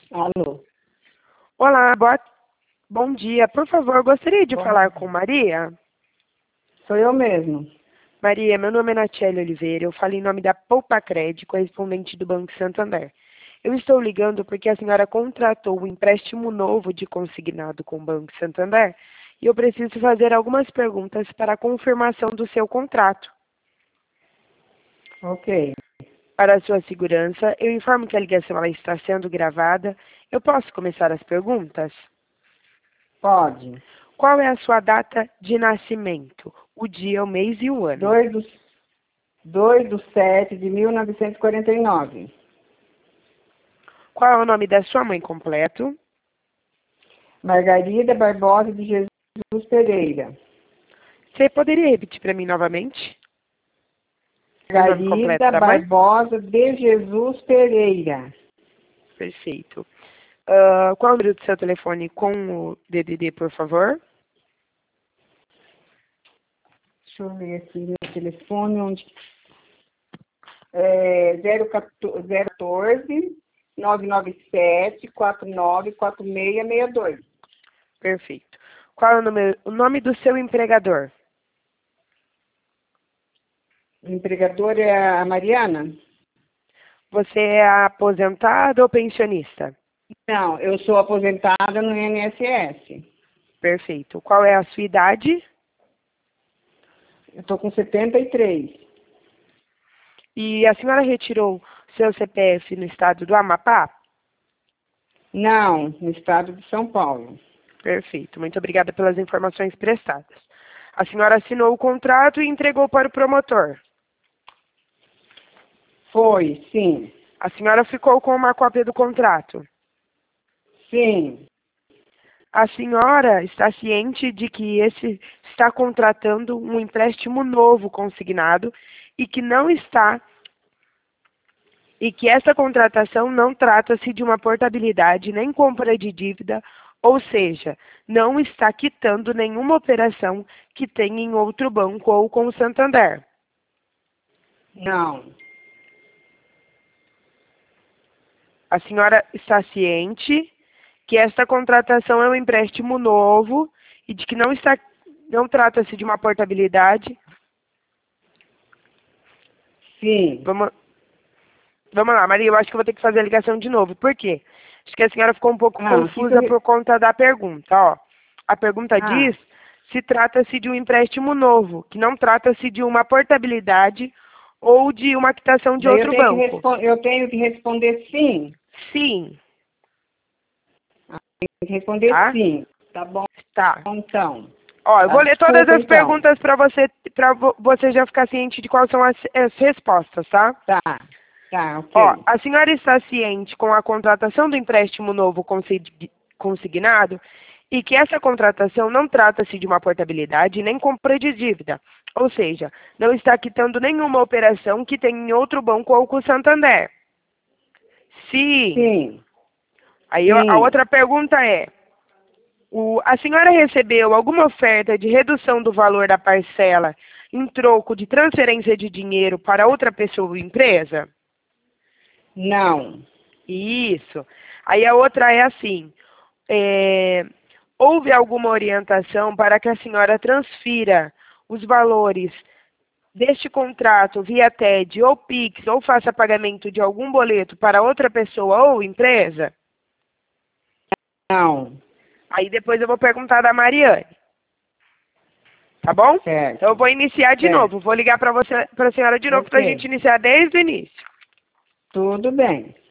Alô? Olá, bom dia. Por favor, gostaria de falar com Maria. Sou eu mesmo. Maria, meu nome é Natiele Oliveira. Eu falo em nome da Poupacred, correspondente do Banco Santander. Eu estou ligando porque a senhora contratou um empréstimo novo de consignado com o Banco Santander e eu preciso fazer algumas perguntas para a confirmação do seu contrato. Ok. Para a sua segurança, eu informo que a ligação ela está sendo gravada. Eu posso começar as perguntas? Pode. Qual é a sua data de nascimento? O dia, o mês e o ano. 2/7/1949. Qual é o nome da sua mãe completo? Margarida Barbosa de Jesus Pereira. Você poderia repetir para mim novamente? O nome completo Margarida da mãe? Barbosa de Jesus Pereira. Perfeito. Qual é o número do seu telefone com o DDD, por favor? Deixa eu ver aqui meu telefone, onde... É 014 997 494662. Perfeito. Qual é o nome do seu empregador? O empregador é a Mariana? Você é aposentado ou pensionista? Não, eu sou aposentada no INSS. Perfeito. Qual é a sua idade? Eu estou com 73. E a senhora retirou seu CPF no estado do Amapá? Não, no estado de São Paulo. Perfeito. Muito obrigada pelas informações prestadas. A senhora assinou o contrato e entregou para o promotor. Foi, sim. A senhora ficou com uma cópia do contrato. Sim. A senhora está ciente de que esse está contratando um empréstimo novo consignado e que essa contratação não trata-se de uma portabilidade nem compra de dívida, ou seja, não está quitando nenhuma operação que tenha em outro banco ou com o Santander. Não. A senhora está ciente que esta contratação é um empréstimo novo e de que não trata-se de uma portabilidade. Sim. Vamos lá, Maria, eu acho que eu vou ter que fazer a ligação de novo. Por quê? Acho que a senhora ficou um pouco Não, confusa por conta da pergunta. Ó, a pergunta Ah, diz se trata-se de um empréstimo novo, que não trata-se de uma portabilidade ou de uma quitação de daí outro banco. eu tenho que responder sim. Sim, Tenho que responder tá? sim. Tá bom, Tá. então. Ó, eu Tá, vou ler todas desculpa, as então. perguntas para você já ficar ciente de quais são as respostas, tá? Tá, ok. Ó, a senhora está ciente com a contratação do empréstimo novo consignado e que essa contratação não trata-se de uma portabilidade nem compra de dívida, ou seja, não está quitando nenhuma operação que tem em outro banco ou com o Santander. Sim. Sim, Aí a sim. outra pergunta é: a senhora recebeu alguma oferta de redução do valor da parcela em troco de transferência de dinheiro para outra pessoa ou empresa? Não. Isso. Aí a outra é assim: houve alguma orientação para que a senhora transfira os valores deste contrato via TED ou Pix ou faça pagamento de algum boleto para outra pessoa ou empresa? Não. Aí depois eu vou perguntar da Mariane. Tá bom? Então eu Certo. vou iniciar de Certo. novo. Vou ligar para a senhora de novo para a gente Ok. iniciar desde o início. Tudo bem.